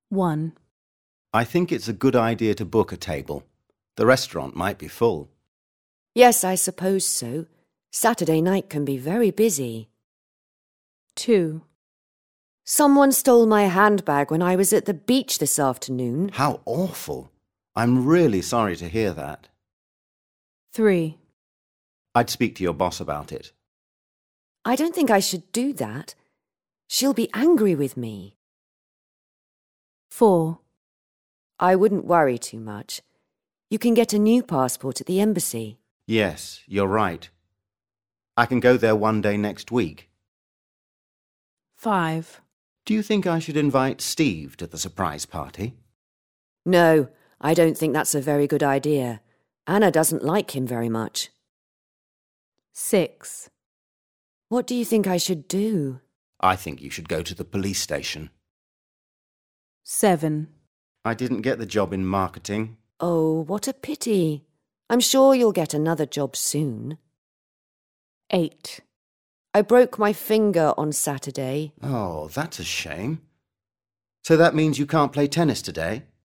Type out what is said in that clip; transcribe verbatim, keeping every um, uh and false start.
one. I think it's a good idea to book a table. The restaurant might be full. Yes, I suppose so. Saturday night can be very busy. two. Someone stole my handbag when I was at the beach this afternoon. How awful. I'm really sorry to hear that. three. I'd speak to your boss about it. I don't think I should do that. She'll be angry with me. four. I wouldn't worry too much. You can get a new passport at the embassy. Yes, you're right. I can go there one day next week. five. Do you think I should invite Steve to the surprise party? No, I don't think that's a very good idea. Anna doesn't like him very much. six. What do you think I should do? I think you should go to the police station. seven. I didn't get the job in marketing. Oh, what a pity. I'm sure you'll get another job soon. eight. I broke my finger on Saturday. Oh, that's a shame. So that means you can't play tennis today?